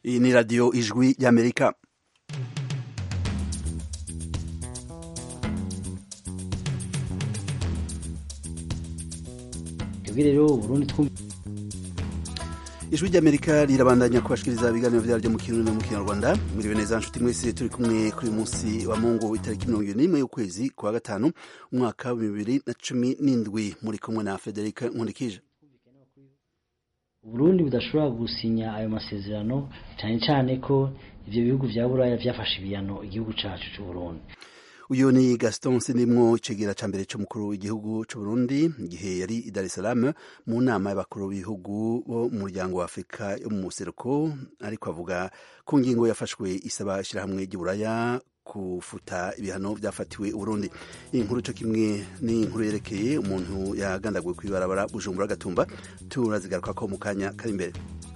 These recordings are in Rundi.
Iyi ni radiyo ijwi y'Amerika. Ijwi ry'Amerika rirabandanya kubashikiriza ibiganiro vyaryo mu Kirundi no mu Kinyarwanda. Mwiriwe neza nshuti mwese, turi kumwe kuri munsi wa Mungu itariki 21 y'ukwezi kwa gatanu umwaka wa 2017, muri kumwe na Federica Nkundikije. Burundi budashobora gusinya ayo masezerano cyane ko ivyo bihugu vya Buraya vyafashe ibihano igihugu cacu c'u Burundi. Uyu ni Gaston Sindimwo, icegera ca mbere c'umukuru w'igihugu c'u Burundi, igihe yari i Dar es Salaam mu nama y'abakuru b'ibihugu bo mu muryango wa Afrika yo mu museruko, ariko avuga ku ngingo yafashwe isaba ishirahamwe ry'Uburaya kufuta ibihano vyafatiwe Burundi. Inkuru cyo kimwe ni inkuru yerekeye umuntu yagandaguwe kwibarabara Bujumbura Gatumba, turazigaruka ko mu kanya kari imbere.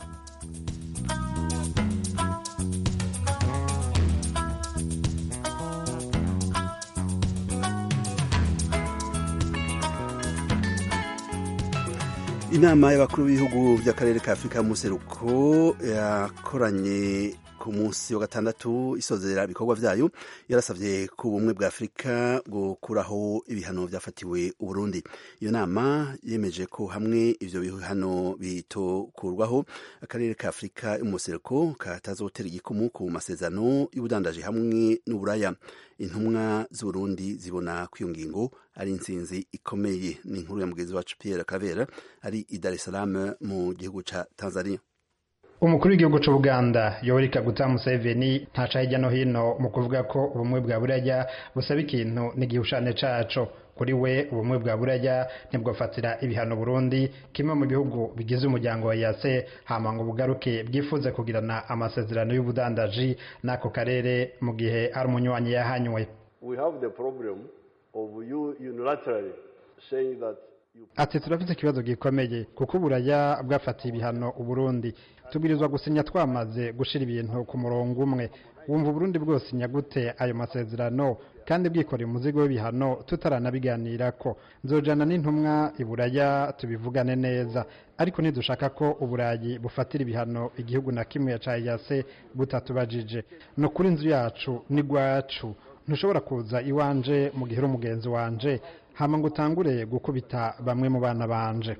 Inama y'abakuru b'ibihugu by'akarere ka Afrika mu museruko yakoranye ku munsi wa gatandatu isozera ibikorwa vyayo, yarasavye ku bumwe bwa Afrika gukuraho ibihano vyafatiwe Burundi. Iyo nama yemeje ko hamwe ivyo bihano bitokurwaho, akarere ka Afrika mu museruko katazotera igikumu ku masezerano y'ubudandaji hamwe n'Uburaya. Intumwa z'Uburundi zibona ko iyo ngingo ari intsinzi ikomeye. Ni inkuru ya mugenzi wacu Pierre Kavera ari i Dar es Salaam mu gihugu ca Tanzania. Umukuru w'igihugu c'Uganda Yoweri Kaguta Museveni ntaca hirya no hino mu kuvuga ko ubumwe bwa Buraya busaba ikintu n'igihushane caco. Kuri we ubumwe bwa Buraya ntibwofatira ibihano Burundi, kimwe mu bihugu bigize umuryango wa EAC, hama ngo bugaruke bwifuze kugirana amasezerano y'ubudandaji n'ako karere mu gihe ari umunywanyi yahanywe. We have the problem of you unilaterally saying that ati turafite ikibazo gikomeye kuko Buraya bwafatiye ibihano Burundi, tubwirizwa gusinya twamaze gushira ibintu ku murongo umwe. Wumva Burundi bwose nyagute ayo masezerano kandi bwikora umuzigo w'ibihano tutaranabiganirako. Nzojana n'intumwa iburaya tubivugane neza, ariko ntidushaka ko Uburayi bufatira ibihano igihugu na kimwe ca EAC butatubajije. No kuri inzu yacu ni gwacu, ntushobora kuza iwanje mu gihe umugenzi wanje hama ngo utangure gukubita bamwe mu bana banje.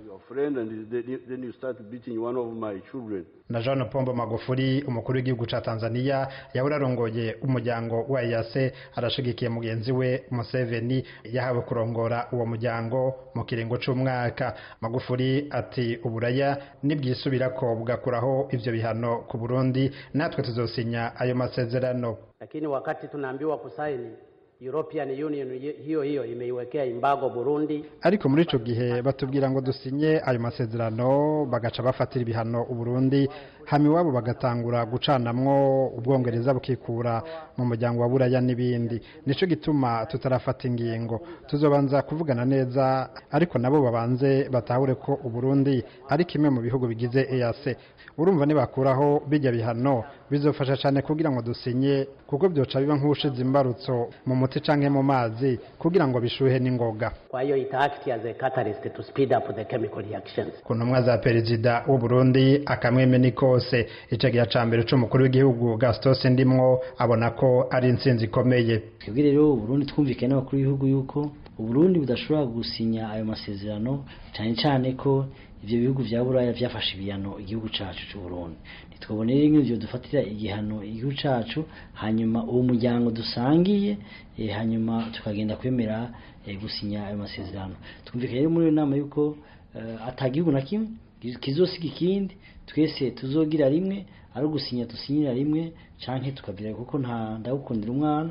Na Jean Pombo Magufuli, umukuru w'igihugu ca Tanzania, yahora arongoye umuryango wa EAC, arashigikiye mugenzi we Museveni yahawe kurongora uwo muryango mu kiringo c'umwaka. Magufuli ati Uburaya nibwisubirako bugakuraho ivyo bihano ku Burundi, natwe tuzosinya ayo masezerano. Lakini wakati tunaambiwa kusaini European Union hiyo imeiwekea embargo Burundi, ariko muri ico gihe batubwira ngo dusinye ayo masezerano bagaca bafatira ibihano Burundi, hami wabo bagatangura gucanamwo Ubwongereza bukikura mu muryango wa Buraya n'ibindi. Nico gituma tutarafata ingingo, tuzobanza kuvugana neza, ariko nabo babanze batahure ko Burundi ari kimwe mu bihugu bigize EAC. Urumva nibakuraho bijya bihano bizofasha cyane kugira ngo dusinye, kuko byoca biba nk'ubushize imbarutso mu muti canke mu mazi kugira ngo bishuhe n'ingoga. Kwa hiyo ita act as a catalyst to speed up the chemical reactions. Kuntumwa za perezida w'u Burundi akamweme nikose, icegira ca mbere c'umukuru w'igihugu Gaston Sindimwo abona ko ari intsinzi ikomeye. Twebwe rero Burundi twumvikanye n'abakuru b'ibihugu yuko Burundi budashobora gusinya ayo masezerano cyane ko ivyo bihugu vya Buraya vyafashe ibihano igihugu cacu c'u Burundi. Nitwobonera nk'ivyo dufatira igihano igihugu cacu, hanyuma uwo muryango dusangiye hanyuma tukagenda kwemera gusinya ayo masezerano. Twumvikanye rero muri iyo nama yuko atagihugu na kimwe kizosiga ikindi, twese tuzogira rimwe, ari gusinya tusinyira rimwe canke tukabira, kuko nta ndagukundira umwana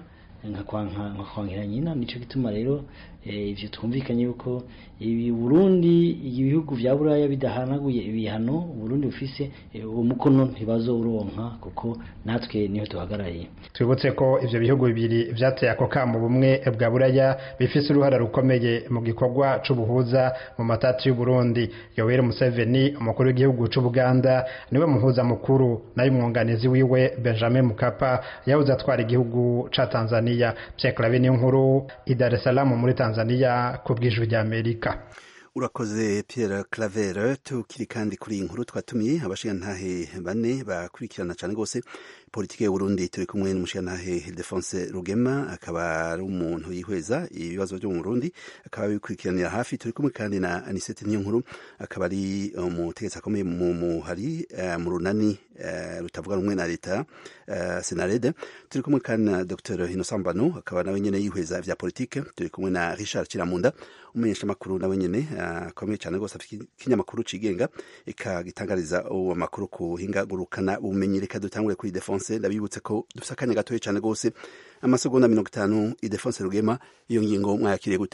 nkakwangira nyina. Nico gituma rero ivyo twumvikanye yuko ibi Burundi ibihugu vya Buraya bidahanaguye ibihano Burundi bufise umukono ntibazouronka, kuko natwe niho tuhagarariye. Twibutse ko ivyo bihugu bibiri vyateye ako kamo bumwe bwa Buraya bifise uruhara rukomeye mu gikorwa c'ubuhuza mu matati y'u Burundi. Yoweri Museveni, umukuru w'igihugu c'Ubuganda, niwe muhuza mukuru, nayo umwunganizi wiwe Benjamin Mkapa yahoze atwara igihugu ca Tanzania. Pierre Kavera, inkuru i Dar es Salaam muri Tanzania ku bw'Ijwi ry'Amerika. urakoze Pierre Claver. Tukiri kandi kuri iyi nkuru twatumiye abashingantahe bane bakurikirana cyane rwose politiki y'u Burundi. Turi kumwe n'umushingantahe Ildefonse Rugema, akaba ari umuntu yihweza ibibazo byo mu Burundi, akaba abikurikiranira hafi. Turi kumwe kandi na Anisette Niyonkuru, akaba ari umutegetsi akomeye mu muhari mu runani rutavuga rumwe na leta Senarede. Turi kumwe kandi na Dr Innocent Mbano, akaba nawe nyene yihweza ivya politike. Turi kumwe na Richard Kiramunda, umumenyesha makuru nawe nyene akomeye cyane rwose, afite ikinyamakuru cigenga ikagitangariza uwo makuru ku hinga gurukana ubumenyi. Reka dutangure kuri Ildefonse. Ndabibutse ko dufite akanya gatoya cyane rwose, amasegonda 50. Ildefonse Rugema, iyo ngingo mwayakiriye gute?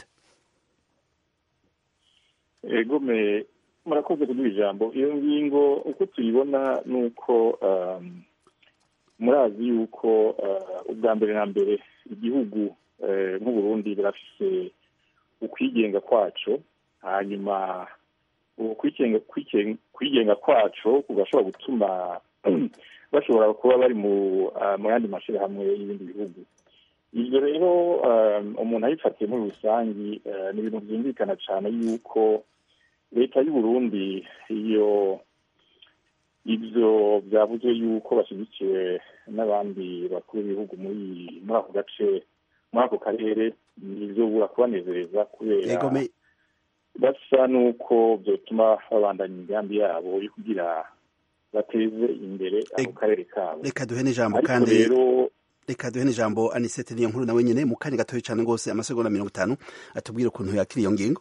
Ego murakoze kuduha ijambo. Iyo ngingo uko tuyibona nuko murazi yuko ubwa mbere na mbere igihugu nk'u Burundi birafise ukwigenga kwaco, hanyuma kwigenga kwaco kugashobora gutuma bashobora kuba bari mu yandi mashirahamwe y'ibindi bihugu. Ivyo rero umuntu ayifatiye muri rusangi ni ibintu vyumvikana cane yuko leta y'u Burundi iyo ivyo vyavuze yuko bashyigikiwe n'abandi bakuru b'ibihugu muri ako gace, muri ako karere, nivyo bura kubanezereza kubera basa nuko vyotuma babandanya imigambi yabo yo kugira bateze imbere ako karere kabo. Reka duhe n'ijambo kandi reka duhe n'ijambo Anisette Niyonkuru nawe nyene mu kanya gatoya cyane rwose, amasegonda 50, atubwire ukuntu yakiriye iyo ngingo.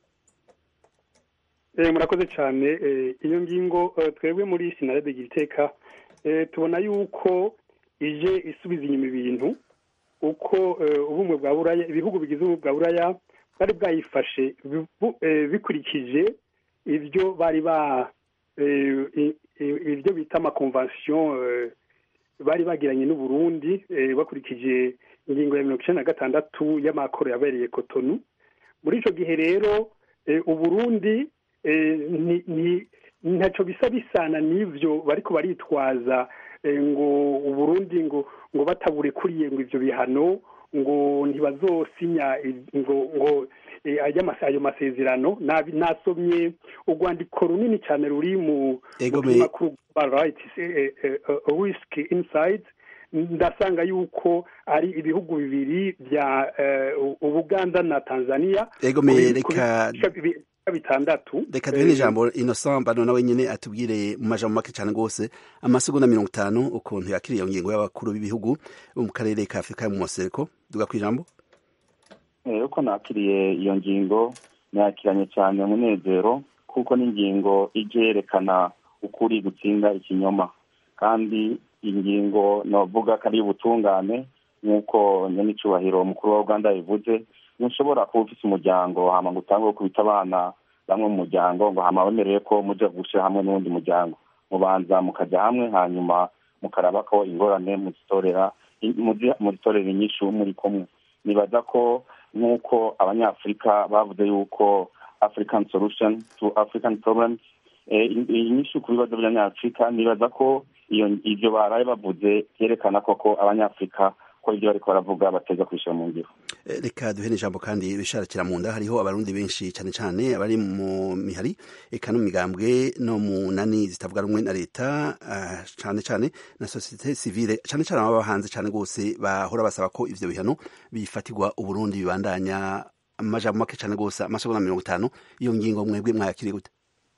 Murakoze cyane. Iyo ngingo twebwe muri Senarede Giteka tubona yuko ije isubiza inyuma ibintu uko ubumwe bwa Buraya, ibihugu bigize ubumwe bwa Buraya bari bwayifashe bikurikije ibyo bari ibyo bita amakonvansiyo bari bagiranye n'u Burundi, bakurikije ingingo ya 96 y'amakoro yabereye Cotonou. Muri ico gihe rero u Burundi ntacyo bisa bisana n'ivyo bariko baritwaza ngo u Burundi ngo batabure kuriye ngo ivyo bihano ngo ntibazosinya ngo ayo masezerano. Nasomye urwandiko runini cyane ruri mu makuru rights risk inside, ndasanga yuko ari ibihugu bibiri bya Uganda na Tanzania. Reka duhe n'ijambo Innocent Mbano nawe nyene atubwire mu majambo make cyane rwose, amasegonda 50, ukuntu yakiriye iyo ngingo y'abakuru b'ibihugu mu karere ka Afrika yo mu Masereko. Duga kwijambo. Uko nakiriye iyo ngingo, nakiranye cyane umunezero, kuko n'ingingo ijerekana ukuri gutsinda ikinyoma, kandi ingingo novuga kari ubutungane nk'uko nyanicubahiro mukuru wa Uganda bivuze. Ntushobora kuba ufise umuryango hama ngo utange kubita abana bamwe mu muryango ngo hama wemereye ko muja gushira hamwe n'undi muryango. Mubanza mukaja hamwe, hanyuma mukaraba ko ingorane muzitorera inyishu muri kumwe. Nibaza ko nk'uko abanyafrika bavuze yuko African solution to African problems, inyishu ku bibazo by'abanyafrika, nibaza ko ivyo baraye bavuze yerekana koko abanyafrika ko ibyo bariko baravuga bateza kwishira mu ngiro. Reka duhe n'ijambo kandi Richard Kiramunda. Hariho abarundi benshi cyane cyane abari mu mihari eka no migambwe no mu nani zitavuga rumwe na leta, cyane cyane na societe civile, cyane cyane aba hanze cyane gose bahora basaba ko ivyo bihano bifatirwa u Burundi bibandanya. Amajambo make cyane gose, amasegonda 50, iyo ngingo mwebwe mwayakiriye gute?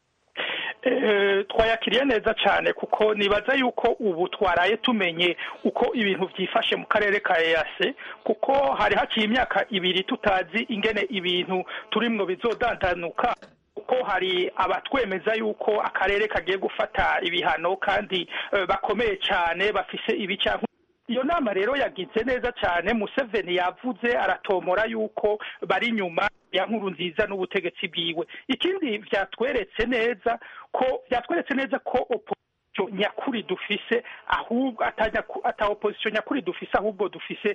Twayakiriye neza cyane, kuko nibaza yuko ubu twaraye tumenye uko ibintu byifashe mu karere ka EAC, kuko hari haciye imyaka 2 tutazi ingene ibintu turimwo bizodandanuka, kuko hari abatwemeza yuko akarere kagiye gufata ibihano kandi bakomeye cyane bafise ibica. Iyo nama rero yagize neza cyane. Museveni yavuze aratomora yuko bari nyuma ya Nkurunziza n'ubutegetsi bwiwe. Ikindi vyatweretse neza ko opposition nyakuri dufise, ahubwo ata opposition nyakuri dufise, ahubwo dufise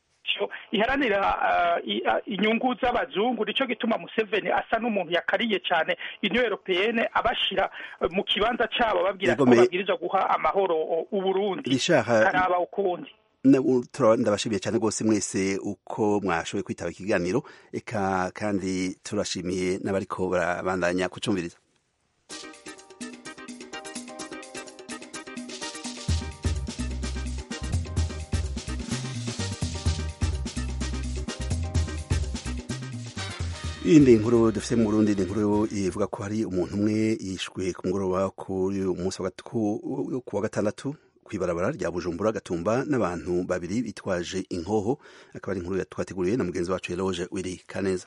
iharanira inyungu z'abazungu. Nico gituma Museveni asa n'umuntu yakariye cyane Union Européenne, abashira mu kibanza cabo babwira ko babwiriza guha amahoro u Burundi karaba ukundi. ndabashimiye cyane rwose mwese uko mwashoboye kwitaba ikiganiro eka kandi turashimiye n'abariko barabandanya kucumviriza. Indi nkuru dufite mu Burundi ni inkuru ivuga ko hari umuntu umwe yishwe ku mugoroba kuri umunsi wa gatandatu kw'ibarabara rya Bujumbura Gatumba n'abantu babiri bitwaje inkoho. Akaba ari inkuru twateguriye na mugenzi wacu Eloge Wiri Kaneza.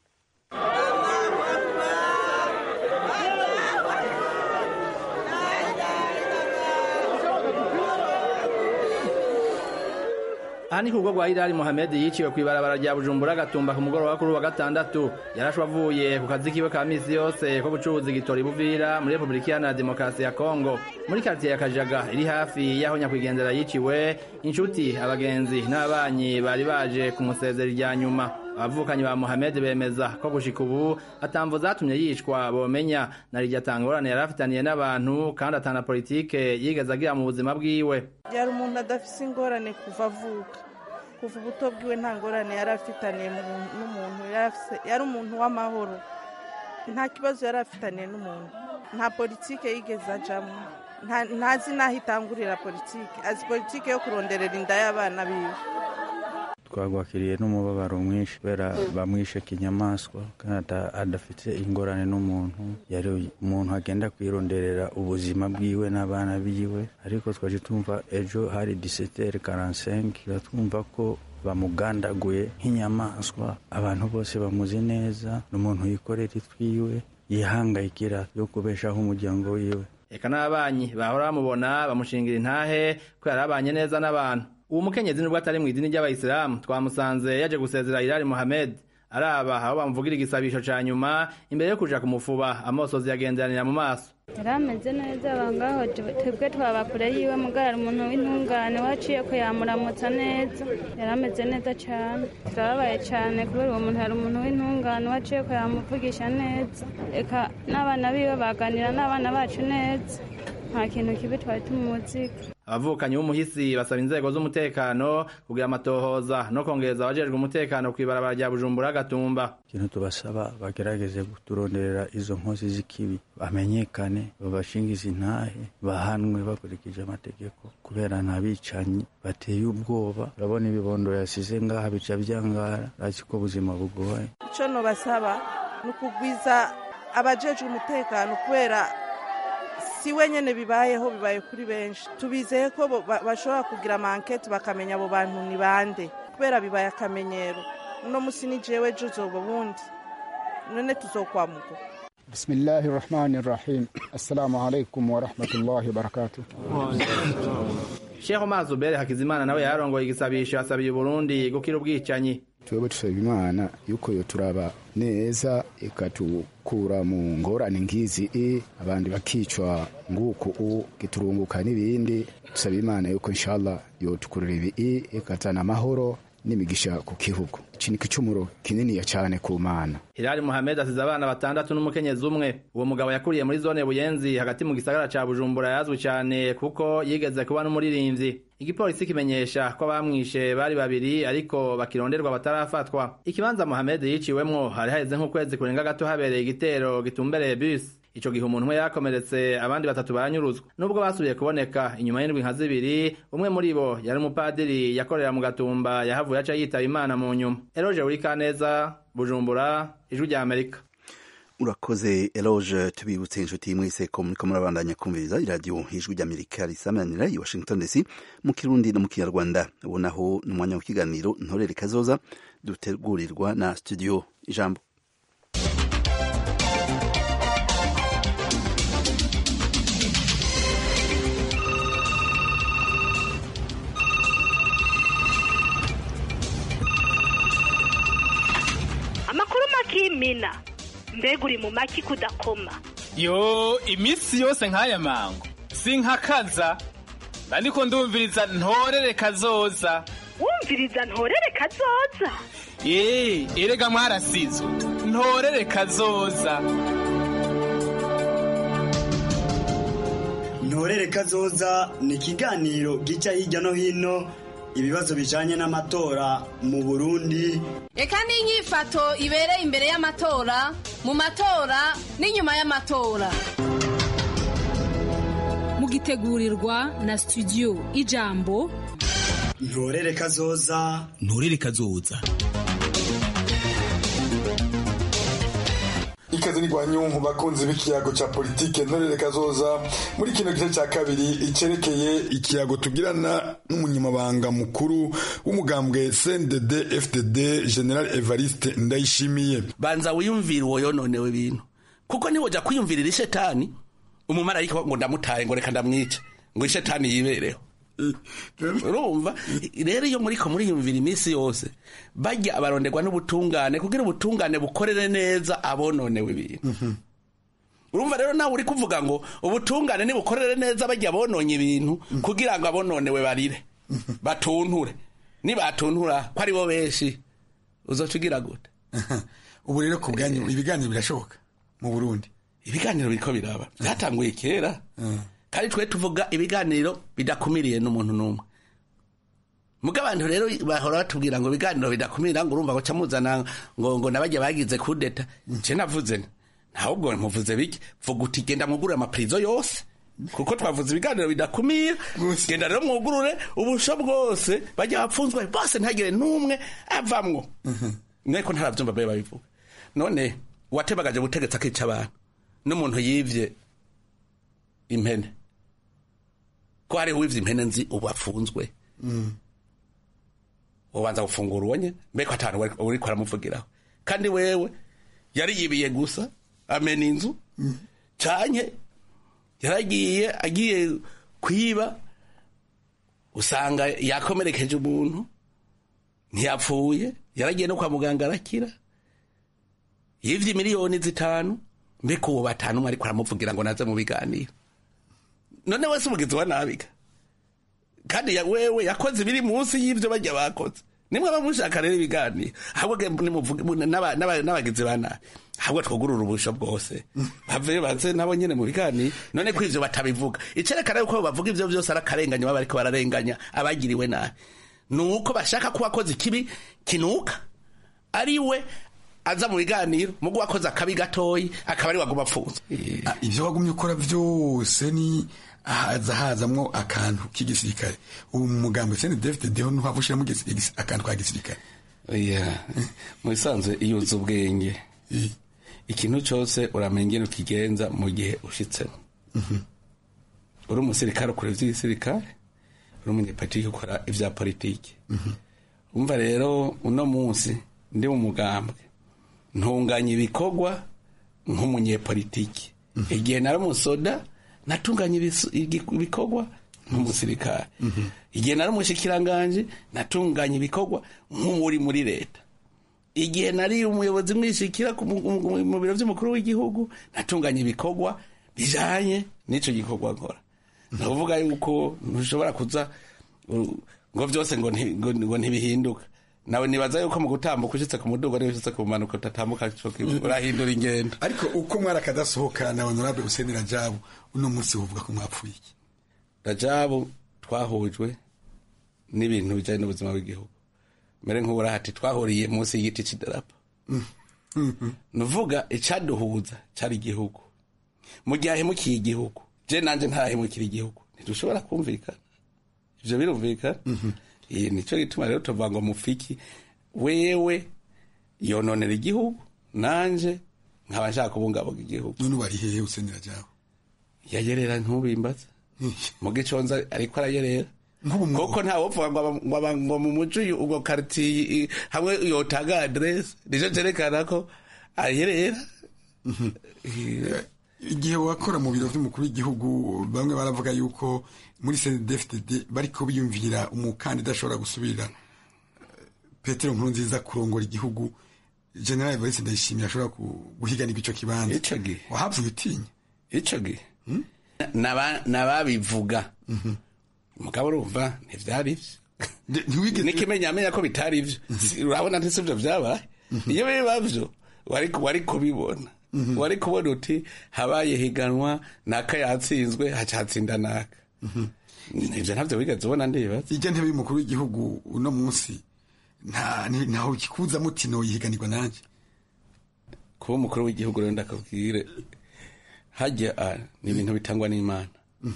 Ani kubwo gwa Irari Mohamed yiciwe kwibarabara rya Bujumbura Gatumba ku mugoroba kuri wa gatandatu yarashwe avuye ku kazi kiwe ka misi yose ko gucuruza igitori Buvira muri Republika ya Demokarasi ya Kongo muri quartier ya Kajaga iri hafi yaho nyakwigendera yiciwe. Inshuti abagenzi n'abanyi bari baje kumusezera rya nyuma. Abavukanyi ba Mohamed bemeza ko gushika ubu atamvo zatumye yicwa bomenya na rijya tangorane yarafitaniye n'abantu kandi atana politike yigeze agira mu buzima bwiwe. Yari umuntu adafise ingorane kuva avuka, kuva ubuto bwiwe nta ngorane yarafitaniye n'umuntu, yari umuntu w'amahoro, nta kibazo yarafitaniye n'umuntu, nta politike yigeze ajamwo, ntazi naho itangurira politike, azi politike yo kuronderera inda y'abana biwe. Twagwakiriye n'umubabaro mwinshi kubera bamwishe kinyamaswa kandi adafite ingorane n'umuntu, yari umuntu agenda kwironderera ubuzima bwiwe n'abana biwe. Ariko twaje tumva ejo hari 17h45 twumva ko bamugandaguye nk'inyamaswa. Abantu bose bamuzi neza, n'umuntu yikorera itwiwe yihangayikira yo kubeshaho umuryango wiwe. Eka n'abanyi bahora bamubona bamushingira intahe ko yarabanye neza n'abantu. Uwo mukenyezi nubwo atari mu idini ry'abayisilamu twamusanze yaje gusezera Irari Mohamed araba aho bamuvugira igisabisho ca nyuma imbere yo kuja kumufuba amosozi yagenderanira mu maso. Yarameze neza bangaho twebwe twaba kure yiwe mugara umuntu w'intungane waciye ko yamuramutsa neza, yarameze neza cyane. Turababaye cyane kubera uwo muntu yari umuntu w'intungane waciye ko yamuvugisha neza, eka n'abana biwe baganira n'abana bacu neza, nta kintu kibi twari tumuzika. Abavukanyi b'umuhisi basaba inzego z'umutekano kugira amatohoza no kongereza abajejwe umutekano kw'ibarabara rya Bujumbura Gatumba. Ikintu tubasaba bagerageze kuturonderera izo nkozi z'ikibi, bamenyekane, babashingize intahe, bahanwe bakurikije amategeko kubera ntabicanyi bateye ubwoba. Urabona ibibondo yasize ngaha bica byangara, ariko ubuzima bugoye. Ico no basaba nukugwiza abajejwe umutekano kubera si wenyene bibaye kuri benshi. Tubizeye ko bashobora kugira amankete bakamenya abo bantu ni bande kubera bibaye akamenyero. No musi ni jewe jozobo bundi none tuzokwamuko. Bismillahirrahmanirrahim. Assalamu alaikum wa rahmatullahi wa barakatuh. Sheikh Omar Zuberi Hakizimana nawe yarongoye igisabisho asabiye Burundi gukira ubwicanyi. Twebwe tusaba Imana yuko yo turaba neza ikatukura mu ngorane ngizi abandi bakicwa nguko giturunguka n'ibindi. Tusaba Imana yuko inshallah yo tukurira ibi ikatana amahoro n'imigisha ku kihugu. Ikintu cy'umuro kinini ya cyane ku Mana. Irari Mohamed asize abana batandatu n'umukenyezi umwe. Uwo mugabo yakuriye muri zone Buyenzi hagati mu gisagara ca Bujumbura, yazwi cyane kuko yigeze kuba n'umuririmbyi. Igipolisi kimenyesha ko bamwishe bari babiri ariko bakironderwa batarafatwa. Ikibanza Mohamed yiciwemwo hari haheze nk'ukwezi kurenga gato habereye igitero gitumbereye bus. Ico gihe umuntu umwe yakomeretse abandi batatu baranyuruzwa. Nubwo basubiye kuboneka inyuma y'indwi nka zibiri, umwe muri bo yari umupadiri yakorera mu Gatumba yahavuye aca yitaba Imana mu nyuma. Eloge Wiri Kaneza, Bujumbura, Ijwi rya Amerika. Urakoze Eloge. Tubibutse inshuti mwese ko muriko murabandanya kumviriza iradiyo Ijwi rya Amerika risamanira i Washington DC mu Kirundi no mu Kinyarwanda. Ubonaho n'umwanya w'ikiganiro Ntorere Kazoza dutegurirwa na studio Ijambo. Mina mbega uri mu maki kudakoma. Yo imisi yose nk'aya mango sinkakaza ariko ndumviriza Ntorere Kazoza. Wumviriza Ntorere Kazoza? Erega mwarasizo Ntorere Kazoza. Ntorere Kazoza ni ikiganiro gica hirya no hino ibibazo bijanye n'amatora mu Burundi eka n'inyifato ibereye imbere y'amatora mu matora n'inyuma y'amatora mugitegurirwa na studio Ijambo ntorere kazoza ikaze ni gwanyungu bakunzi b'ikiyago ca politike ntorere kazoza muri kino gice ca kabiri icerekeye ikiyago tugirana n'umunyamabanga mukuru w'umugambwe CNDD FDD General Evariste Ndayishimiye. Banza wiyumvira uwo yononewe ibintu kuko niwoja kwiyumvirira ishetani umumarayika ngo ndamutaye ngo reka ndamwice ngo ishetani yibereho. Urumva rero iyo muriko muriyumvira iminsi yose bajya abaronderwa n'ubutungane kugira ubutungane bukorere neza abononewe ibintu. Urumva rero nawe uri kuvuga ngo ubutungane nibukorere neza bajya bononye ibintu kugira ngo abononewe barire batunture nibatuntura ko ari bo benshi uzocugira gute? Ubu rero ku bwanyu ibiganiro birashoboka mu Burundi? Ibiganiro biriko biraba byatanguye kera kandi twe tuvuga ibiganiro bidakumiriye n'umuntu n'umwe. Muga abantu rero bahora batubwira ngo ibiganiro bidakumira ngo urumva ko camuzana ngo nabajya bagize kudeta nce navuze ntabwo muvuze biki vuga uti genda mugurure amaprizo yose kuko twavuze ibiganiro bidakumira genda rero mwugurure ubusho bwose bajya bapfunzwe bose ntagire n'umwe avamwo niko ntaravyumva babe babivuga. None watebagaje gutegetsa kica abantu n'umuntu yivye impene ko hari wivye impene nzi ubafunzwe ubanza gufungura ubonye mbeko atanu uri kwaramuvugiraho kandi wewe yari yibiye gusa amena inzu canke yaragiye agiye kwiba usanga yakomerekeje umuntu ntiyapfuye yaragiye no kwa muganga arakira yivye miliyoni 5 mbeko uwo batanu ari kwaramuvugira ngo naze mu biganiro. None wese umugizi wa nabiga kandi wewe yakoze biri munsi y'ivyo bajya bakoze nimwe bamushaka rero ibiganiro ahubwo nimuvuge n'abagizi bana ahubwo twugurura ubusho bwose bave baze nabo nyene mu biganiro. None ko ivyo batabivuga icerekana yuko bavuga ivyo byose arakarenganya baba ariko bararenganya abagiriwe nabi nuko bashaka kuba koze ikibi kinuka ari we aza mu biganiro mugo wakoze akabi gatoyi akaba ari waguma apfunze. Ivyo wagumye ukora byose ni hazamwo akantu k'igisirikare ubu mugambo cyane David Deho ntuhavushira mu akantu ka gisirikare. Mu bisanzwe iyo uzi ubwenge ikintu cyose uramenya ukigenza mu gihe ushitsemo. Uri umusirikare ukora ivy'isirikare uri umunyepolitike ukora ivya politike. Umva rero uno munsi ndi mu mugambwe ntunganya ibikorwa nk'umunyepolitike. Igihe nari umusoda natunganya ibikorwa nk'umusirikare. Igihe nari umushikiranganje natunganya ibikorwa nk'umuri muri leta. Igihe nari umuyobozi mwishikira mu biro by'umukuru w'igihugu natunganya ibikorwa bijanye n'ico gikorwa nkora. Navuga yuko ntushobora kuza ngo byose ngo ntibihinduka. Nawe nibaza yuko mu gutambuka ushitse ku mudugo ari ushitse ku manuka utatambuka urahindura ingendo. Ariko uko mwarakadasohoka na honorable Hussein Rajabu uno munsi uvuga ko mwapfuye iki? Rajabu twahujwe n'ibintu bijanye n'ubuzima bw'igihugu mere nk'uburahati twahuriye munsi y'igiti c'idarapo. Nuvuga icaduhuza cari igihugu mu gihe ahemukiye igihugu je nanje ntahemukira igihugu ntidushobora kumvikana ivyo birumvikana. Nico gituma rero tuvuga ngo mufiki wewe yononera igihugu nanje nkaba nshaka kubungabunga igihugu. None bari hehe usendera jawe? Yayerera ntubimbaza mu giconza ariko arayerera koko nta wopfa ngo mu muco ubwo quartier hamwe yotaga address nico cerekana ko ayerera. Igihe wakora mu biro by'umukuru w'igihugu bamwe baravuga yuko muri CNDD-FDD bariko biyumvira umukandida ashobora gusubira Petero Nkurunziza kurongora igihugu. General Evariste Ndayishimiye ashobora guhiganirwa ico kibanza. Ico gihe wahavuye utinya ico gihe nababivuga mugabo urumva ntivyari ivyo nikimenyamenya ko bitari ivyo urabona ntese ivyo vyabaye iyo bibavyo wari kubibona wari kubona uti habaye higanwa naka yatsinzwe hacatsinda naka ivyo ntavyo wigeze ubona ndibaza ijya ntebe y'umukuru w'igihugu uno munsi ntaho kikuza muti noyihiganirwa nanje kuba umukuru w'igihugu rero ndakabwire hajya ni ibintu bitangwa n'Imana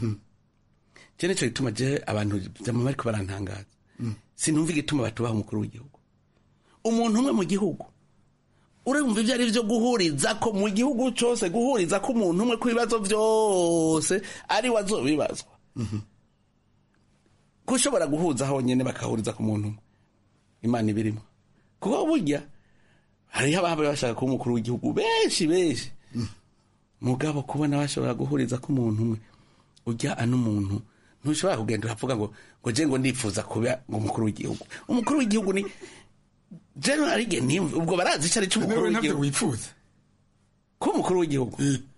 je nico gituma je abantu vyama bariko barantangaza sinumva igituma batubaha umukuru w'igihugu umuntu umwe mu gihugu urumva ivyo ari vyo guhuriza ko mu gihugu cose guhuriza ko umuntu umwe ku bibazo vyose ari wazobibazwa kushobora guhuza honyene bakahuriza ku muntu umwe Imana ibirimo kuko burya hariho ababa bashaka kuba umukuru w'igihugu benshi mugabo kubona bashobora guhuriza ko umuntu umwe ujya n'umuntu ntushobora kugenda uravuga ngo je ngo ndifuza kuba umukuru w'igihugu umukuru w'igihugu ni general again ubwo barazi icyo ari cyo umukuru w'igihugu wifuza ko umukuru w'igihugu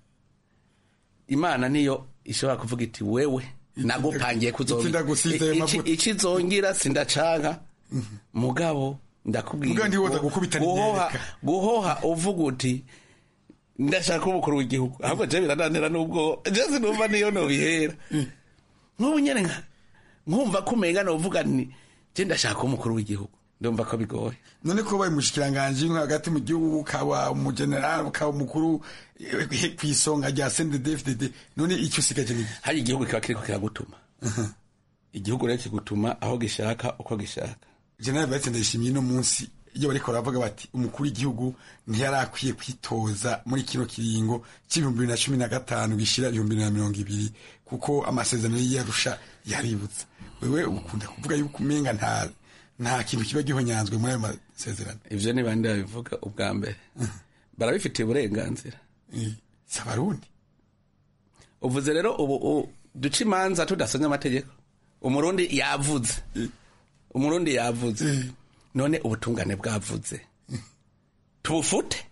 Imana niyo ishobora kuvuga iti wewe nagupangiye kuzonga ikizongira sindacanka mugabo ndakubwira guhoha uvuga uti ndashaka umukuru w'igihugu ahubwo je birananira nubwo je sinumva niyo no bihera nk'ubu nyene nkumva kumenga no uvuga ni je ndashaka umukuru w'igihugu ndumva ko bigoye none ko baye mushikiranganje hagati mu gihugu kawa mu general kawa mukuru kwisonga rya CNDD-FDD none icyo sigaje ni hari igihugu kiba kiriko kiragutuma igihugu rero kigutuma aho gishaka uko gishaka general Batse ndashimye no munsi iyo bariko baravuga bati umukuru w'igihugu ntiyarakwiye kwitoza muri kino kiringo c'2015 gishira 2020 kuko amasezerano y'Arusha yaributsa wewe ukunda kuvuga yuko umenga nta kintu kiba gihonyanzwe muri ayo masezerano ivyo ni bande babivuga ubwa mbere barabifitiye uburenganzira s'abarundi uvuze rero ubu duca imanza tudasanya amategeko umurundi yavuze none ubutungane bwavuze tubufute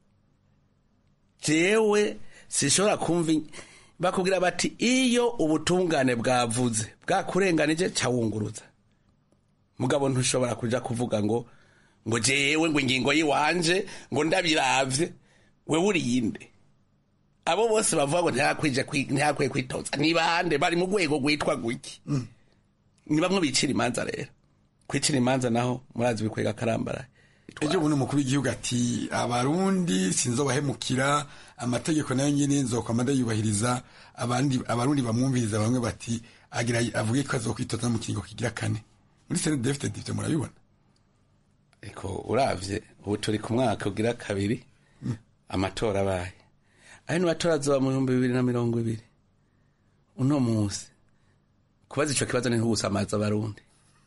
jewe sishobora kumva bakubwira bati iyo ubutungane bwavuze bwakurenganije cawunguruza mugabo ntushobora kuja kuvuga ngo jewe ngo ingingo yiwanje ngo ndabiravye wewe uriyinde abo bose bavuga ngo ntihakwiye kwitoza ni bande bari mu rwego rwitwa gwiki ni bamwe bicira imanza rero kwicira imanza naho murazi bikwega karambara ejo buno mukuru w'igihugu ati abarundi sinzobahemukira amategeko nayo nyene nzokwama yubahiriza abarundi bamwumviriza bamwe bati avuge ko azokwitoza mu kiringo kigira kane muri CNDD-FDD ivyo murabibona eko uravye ubu turi ku mwaka ugira kabiri amatora abaye ayo ni matora azoba mu 2020 uno munsi kubaza ico kibazo ni nk'ugusamaza abarundi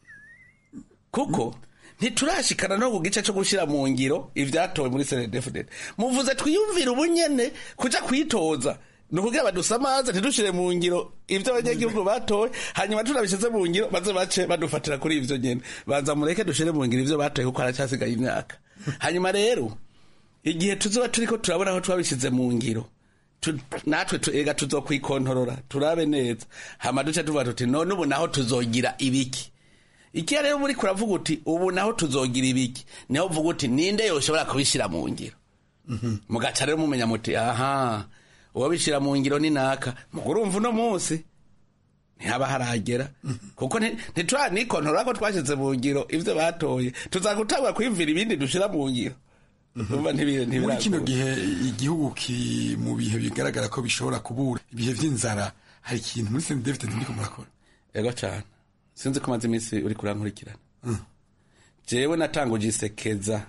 kuko ntiturashikana no kugice cyo gushira mu ngiro ivyatowe muri CNDD-FDD muvuze twiyumvira ubunyene kuja kwitoza nukugira badusamaza ntidushire mu ngiro ivyo abanyagihugu batowe hanyuma turabishize mu ngiro bace badufatira kuri ivyo nyene baza mureke dushire mu ngiro ivyo batowe kuko aracyasigaye imyaka hanyuma rero igihe tuzoba turiko turabona aho twabishize mu ngiro natwe ega tuzokwikontorora turabe neza hama duce tuvuga tuti none ubu naho tuzogira ibiki iki rero muri kuravuga uti ubu naho tuzogira ibiki niho uvuga uti ninde yoshobora kubishira mu ngiro mugaca rero mumenya muti aha uwo bishira mu ngiro ni naka mugurumva uno munsi ntihaba haragera kuko ntitwanikontorora ko twashize mu ngiro ivyo batoye tuzagutangura kwiyumvira ibindi dushira mu ngiro muri kino gihe igihugu ki mu bihe bigaragara ko bishobora kubura ibihe vy'inzara hari ikintu muri CNDD-FDD ndiko murakora ego cyane sinzi ko maze iminsi uri kurankurikirana jewe natanguje isekeza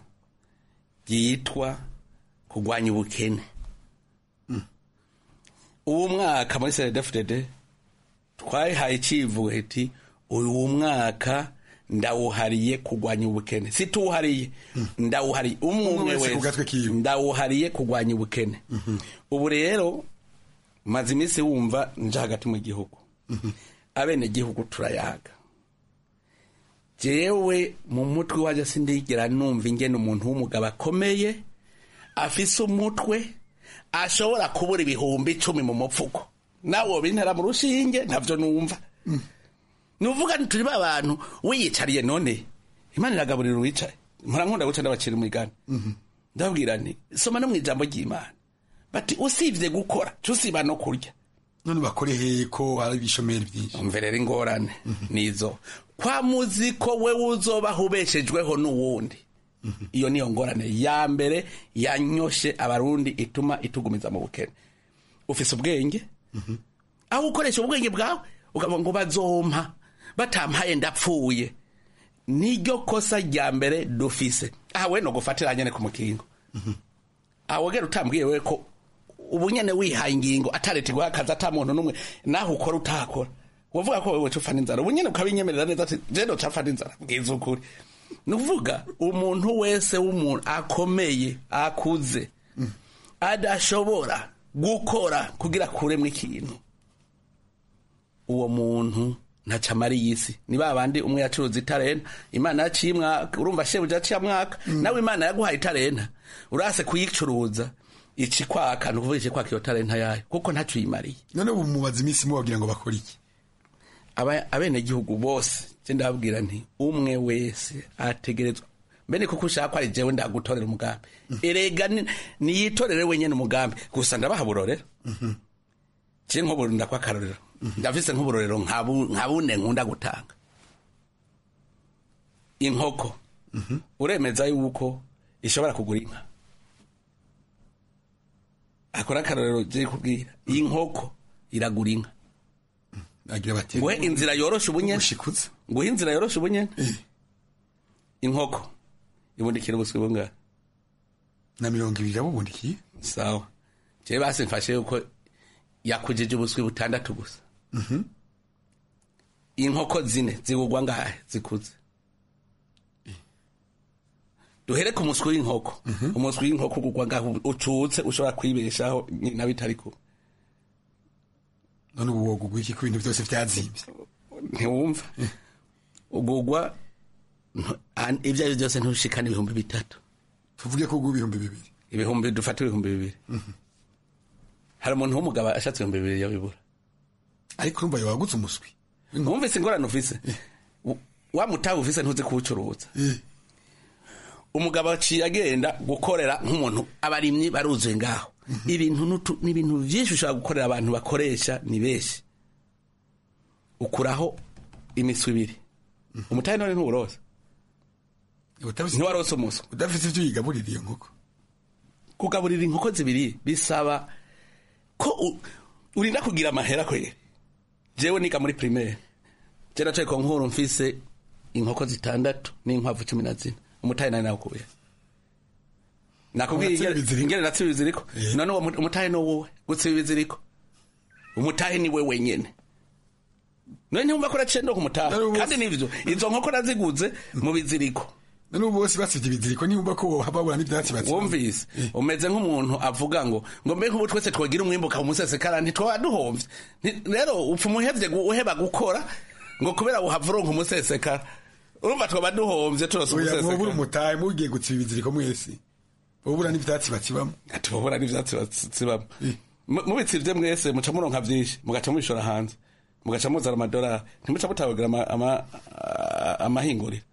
ryitwa kugwanya ubukene uwo mwaka muri CNDD-FDD twayihaye icivugo iti uyu mwaka ndawuhariye kugwanya ubukene situhariye ndawuhariye umwe wese ndawuhariye kugwanya ubukene ubu rero maze iminsi wumva nje hagati mu gihugu abene gihugu turayaga jewe mu mutwe waje sindigera numva ingene umuntu w'umugabo akomeye afise umutwe ashobora kubura ibihumbi 10 mu mupfuko nawo bintera mu rushinge ntavyo numva nuvuga nti turi babantu wiyicariye none Imana iragaburira uwicaye murankunda guca ndabacira umugani ndabwira nti soma no mu ijambo ry'Imana bati usivye gukora cusiba no kurya none bakore hehe ko hari ibishomeri byinshi umverera ingorane nizo kwa muzi ko wewe uzoba ubeshejweho n'uwundi iyo niyo ngorane ya mbere yanyoshe abarundi ituma itugumiza mu bukene ufise ubwenge aho ukoresha ubwenge bwawe ukavuga ngo bazompa batampaye ndapfuye niryo kosa rya mbere dufise aha we no gufatira nyene ku mukingo aho gera utambwiye we ko ubu nyene wihaye ingingo ataretirwa akaza atamuntu numwe naho ukora utakora wavuga ko wewe cufana inzara ubu nyene ukabinyemerera neza ati je ndo cafana inzara bwiza ukuri nuvuga umuntu wese w'umuntu akomeye akuze adashobora gukora kugira kuremwe ikintu uwo muntu ntacamari yisi ni babandi umwe yacuruza itarenta imana yaciye mwaka urumva shebuja yaciye mwaka nawe imana yaguhaye itarenta urase kuyicuruza ici kwaka nuvuga kwaka iyo talenta yayo kuko ntacu yimariye none ubu mubaza iminsi mu bagira ngo bakora iki abene gihugu bose cyenda babwira nti umwe wese ategerezwa mbene kuko ushaka ari jewe ndagutorera umugambi erega ni yitorere wenyene umugambi gusa ndabahaburorera je nk'ubu ndakwa karorero ndafise nk'uburorero nkabune nkunda gutanga inkoko uremeza yuko ishobora kugura inka akora karorero je kubwira iyi nkoko iragura inka agira bati ngo inzira yoroshe ubunyene ngo inzira yoroshe ubunyene inkoko ibundikira ubuswe bunga na 200 yabubundikiye sawa je base mfashe yuko yakujije ubuswe butandatu gusa inkoko zine zigugwa ngahe zikuze duhere ku muswi w'inkoko umuswi w'inkoko gugwa ngaho ucutse ushobora kwibeshaho na bitari ko none ubu wogugwa iki ku bintu byose byazibye ntiwumva ugugwa ibyo byose ntushikana 3,000 tuvuge ko ugugwa 2,000 dufata 2,000 hari umuntu w'umugabo ashatse 2,000 yabibura ariko urumva yawagutse umuswi wumvise ingorane ufise wa mutahe ufise ntuzi kuwucuruza umugabo aciye agenda gukorera nk'umuntu abarimyi baruzuye ngaho ibintu n'ibintu byinshi ushobora gukorera abantu bakoresha ni benshi ukuraho imiswi 2 umutahe none nturoza ntiwarose umuswi udafite ibyo yigaburira iyo nkoko kugaburira inkoko 2 bisaba ko urinda kugira amahera kwere jewe niga muri primaire je nacaye ko nkuru mfise inkoko 6 n'inkwavu 14 umutahe nani nakuye nakubwiye ingene natsibi ziriko none umutahe no wowe gutsibi ziriko umutahe ni wewe nyene none ntumva ko racendo ku mutahe kandi nivyo izo nkoko naziguze mu biziriko none bose basivye biziriko ntumva ko hababura n'ibyatsi batsi wumvise umeze nk'umuntu avuga ngo mbe nk'ubu twese twagira umwimbuka umusesekara ntitwa duhomvye rero upfa umuhevye uheba gukora ngo kubera uhavuronka umusesekara urumva twaba duhomvye turose umusesekara ubura umutahe mugiye gutsiba biziriko mwese ubura n'ivyatsi bakibamo atubura n'ivyatsi bakibamo mubitsivye mwese muca muronka vyinshi mugaca mubishora hanze mugaca muzana amadolari ntimuca mutabagira amahinguriro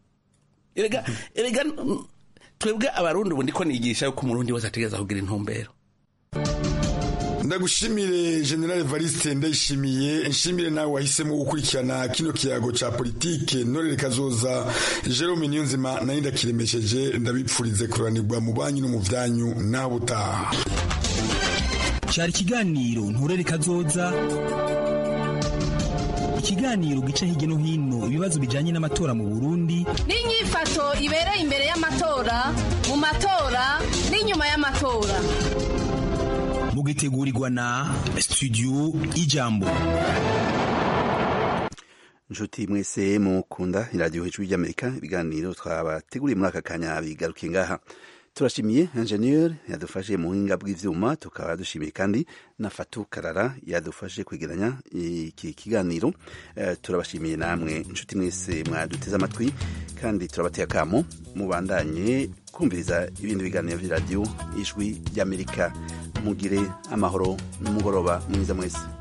erega twebwe abarundi ubu ndiko nigisha yuko umurundi wese ategereza kugira intumbero ndagushimire General Evariste Ndayishimiye nshimire nawe wahisemo gukurikirana kino kiyago ca politike Ntorere Kazoza Jerome Niyonzima na Inda kiremesheje ndabipfurize kuranirwa mu banyu no mu vyanyu naho butaha cyari kiganiro Ntorere Kazoza ikiganiro gica hirya no hino ibibazo bijanye n'amatora mu Burundi n'inyifato ibereye imbere y'amatora mu matora n'inyuma y'amatora mugitegurirwa na Studio Ijambo. Nshuti mwese mukunda iradiyo hejuru y'Amerika ibiganiro twabateguriye muri aka kanya bigarukiye ngaha turashimiye ingenieur yadufashe mu buhinga bw'ivyuma tukaba dushimiye kandi na Fatou Karara yadufashe kwegeranya iki kiganiro turabashimiye namwe nshuti mwese mwaduteze amatwi kandi turabateye akamo mubandanye kumviriza ibindi biganiro by'iradiyo ijwi ry'Amerika mugire amahoro n'umugoroba mwiza mwese